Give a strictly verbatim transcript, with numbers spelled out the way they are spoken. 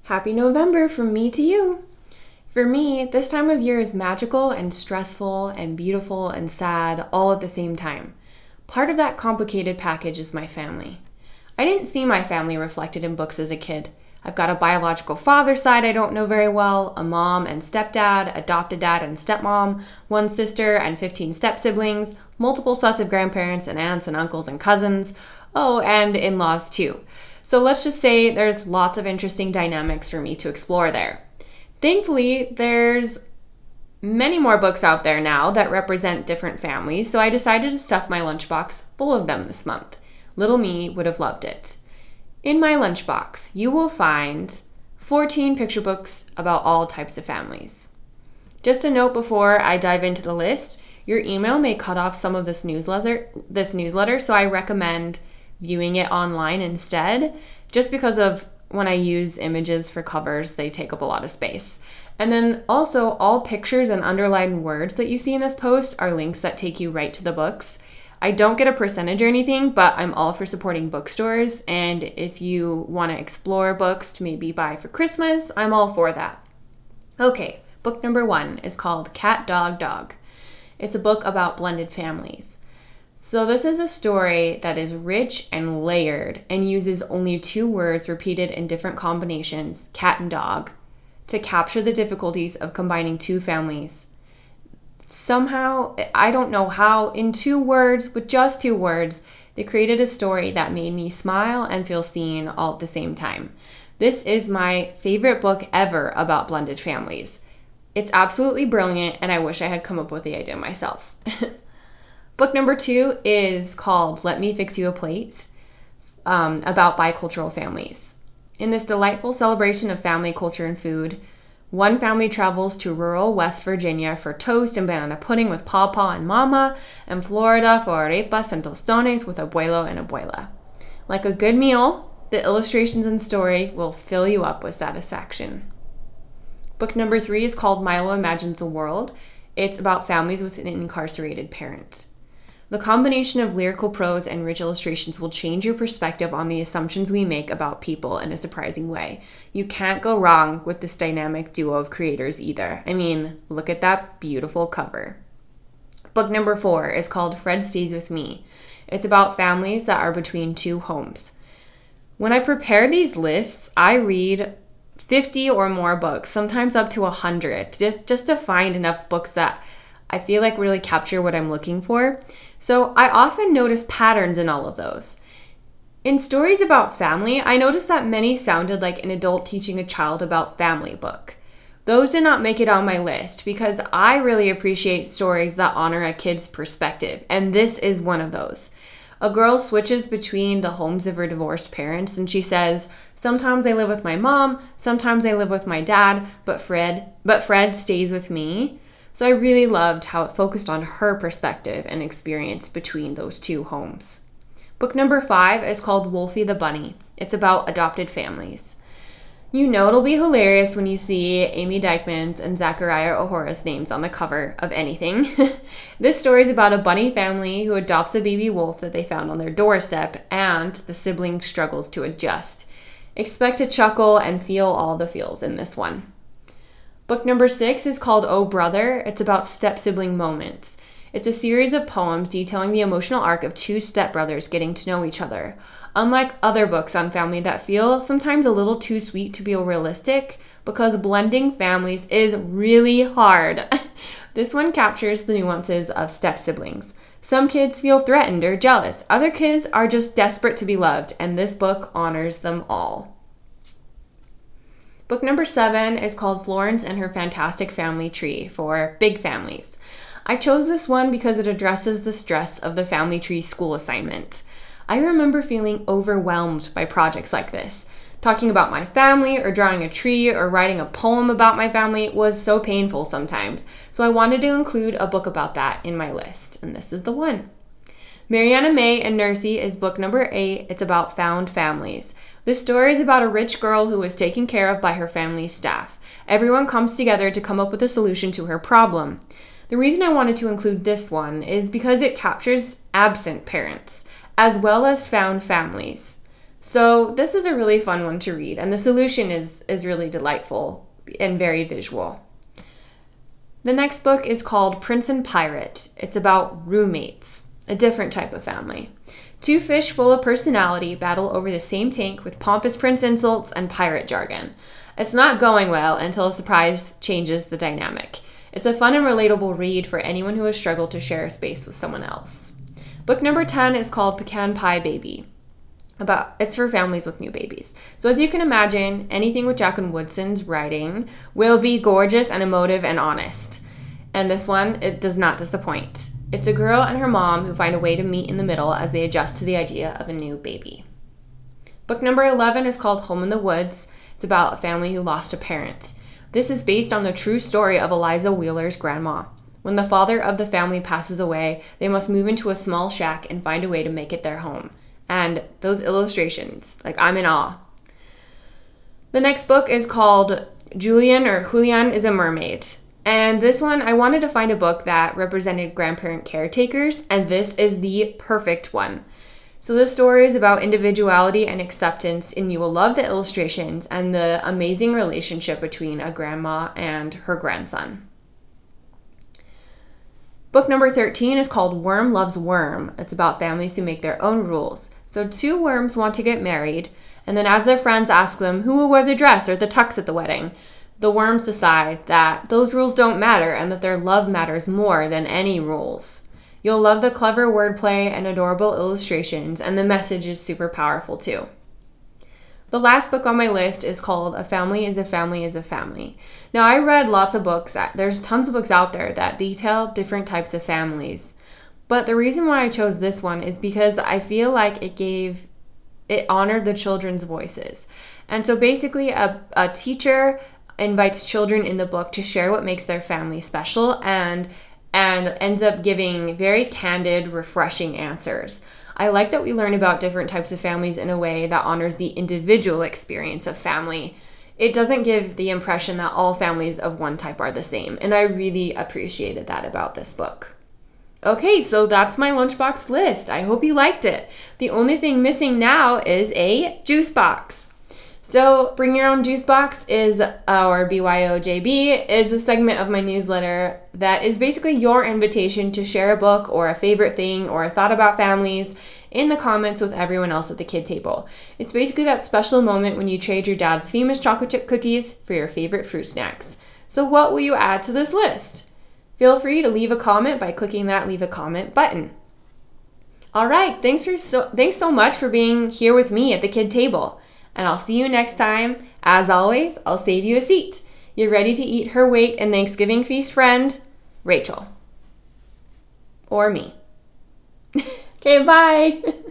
Happy November from me to you. For me, this time of year is magical and stressful and beautiful and sad all at the same time. Part of that complicated package is my family. I didn't see my family reflected in books as a kid. I've got a biological father side I don't know very well, a mom and stepdad, adopted dad and stepmom, one sister and fifteen step-siblings, multiple sets of grandparents and aunts and uncles and cousins, oh, and in-laws too. So let's just say there's lots of interesting dynamics for me to explore there. Thankfully, there's many more books out there now that represent different families, so I decided to stuff my lunchbox full of them this month. Little me would have loved it. In my lunchbox, you will find fourteen picture books about all types of families. Just a note before I dive into the list, your email may cut off some of this newsletter, this newsletter, so I recommend viewing it online instead, just because of when I use images for covers, they take up a lot of space. And then also, all pictures and underlined words that you see in this post are links that take you right to the books. I don't get a percentage or anything, but I'm all for supporting bookstores, and if you want to explore books to maybe buy for Christmas, I'm all for that. Okay, book number one is called Cat, Dog, Dog. It's a book about blended families. So this is a story that is rich and layered and uses only two words repeated in different combinations, cat and dog, to capture the difficulties of combining two families. Somehow, I don't know how, in two words, with just two words, they created a story that made me smile and feel seen all at the same time. This is my favorite book ever about blended families. It's absolutely brilliant, and I wish I had come up with the idea myself. Book number two is called Let Me Fix You a Plate, um, about bicultural families. In this delightful celebration of family culture and food, one family travels to rural West Virginia for toast and banana pudding with pawpaw and mama, and Florida for arepas and tostones with abuelo and abuela. Like a good meal, the illustrations and story will fill you up with satisfaction. Book number three is called Milo Imagines the World. It's about families with an incarcerated parent. The combination of lyrical prose and rich illustrations will change your perspective on the assumptions we make about people in a surprising way. You can't go wrong with this dynamic duo of creators either. I mean, look at that beautiful cover. Book number four is called Fred Stays With Me. It's about families that are between two homes. When I prepare these lists, I read fifty or more books, sometimes up to one hundred, just to find enough books that I feel like really capture what I'm looking for. So I often notice patterns in all of those. In stories about family, I noticed that many sounded like an adult teaching a child about family book. Those did not make it on my list because I really appreciate stories that honor a kid's perspective, and this is one of those. A girl switches between the homes of her divorced parents, and she says, "Sometimes I live with my mom, sometimes I live with my dad, but Fred, but Fred stays with me." So I really loved how it focused on her perspective and experience between those two homes. Book number five is called Wolfie the Bunny. It's about adopted families. You know it'll be hilarious when you see Amy Dykman's and Zachariah O'Hara's names on the cover of anything. This story is about a bunny family who adopts a baby wolf that they found on their doorstep, and the sibling struggles to adjust. Expect to chuckle and feel all the feels in this one. Book number six is called Oh Brother. It's about step-sibling moments. It's a series of poems detailing the emotional arc of two stepbrothers getting to know each other. Unlike other books on family that feel sometimes a little too sweet to be realistic, because blending families is really hard. This one captures the nuances of step-siblings. Some kids feel threatened or jealous. Other kids are just desperate to be loved, and this book honors them all. Book number seven is called Florence and Her Fantastic Family Tree for big families. I chose this one because it addresses the stress of the family tree school assignment. I remember feeling overwhelmed by projects like this. Talking about my family or drawing a tree or writing a poem about my family was so painful sometimes, so I wanted to include a book about that in my list, and this is the one. Mariana May and Nursey is book number eight. It's about found families. This story is about a rich girl who is taken care of by her family's staff. Everyone comes together to come up with a solution to her problem. The reason I wanted to include this one is because it captures absent parents, as well as found families. So this is a really fun one to read, and the solution is, is really delightful and very visual. The next book is called Prince and Pirate. It's about roommates, a different type of family. Two fish full of personality battle over the same tank with pompous prince insults and pirate jargon. It's not going well until a surprise changes the dynamic. It's a fun and relatable read for anyone who has struggled to share a space with someone else. Book number ten is called Pecan Pie Baby. About it's for families with new babies. So as you can imagine, anything with Jacqueline Woodson's writing will be gorgeous and emotive and honest. And this one, it does not disappoint. It's a girl and her mom who find a way to meet in the middle as they adjust to the idea of a new baby. Book number eleven is called Home in the Woods. It's about a family who lost a parent. This is based on the true story of Eliza Wheeler's grandma. When the father of the family passes away, they must move into a small shack and find a way to make it their home. And those illustrations, like, I'm in awe. The next book is called Julian or Julian is a Mermaid. And this one, I wanted to find a book that represented grandparent caretakers, and this is the perfect one. So this story is about individuality and acceptance, and you will love the illustrations and the amazing relationship between a grandma and her grandson. Book number thirteen is called Worm Loves Worm. It's about families who make their own rules. So two worms want to get married, and then as their friends ask them who will wear the dress or the tux at the wedding, the worms decide that those rules don't matter and that their love matters more than any rules. You'll love the clever wordplay and adorable illustrations, and the message is super powerful too. The last book on my list is called A Family is a Family is a Family. Now, I read lots of books. There's tons of books out there that detail different types of families. But the reason why I chose this one is because I feel like it gave, it honored the children's voices. And so basically a, a teacher invites children in the book to share what makes their family special and and ends up giving very candid, refreshing answers. I like that we learn about different types of families in a way that honors the individual experience of family. It doesn't give the impression that all families of one type are the same, and I really appreciated that about this book. Okay, so that's my lunchbox list. I hope you liked it. The only thing missing now is a juice box. So Bring Your Own Juice Box is, or B Y O J B, is a segment of my newsletter that is basically your invitation to share a book or a favorite thing or a thought about families in the comments with everyone else at the kid table. It's basically that special moment when you trade your dad's famous chocolate chip cookies for your favorite fruit snacks. So what will you add to this list? Feel free to leave a comment by clicking that leave a comment button. All right, thanks for so thanks so much for being here with me at the kid table. And I'll see you next time. As always, I'll save you a seat. You're ready to eat her weight in Thanksgiving feast friend, Rachel. Or me. Okay, bye.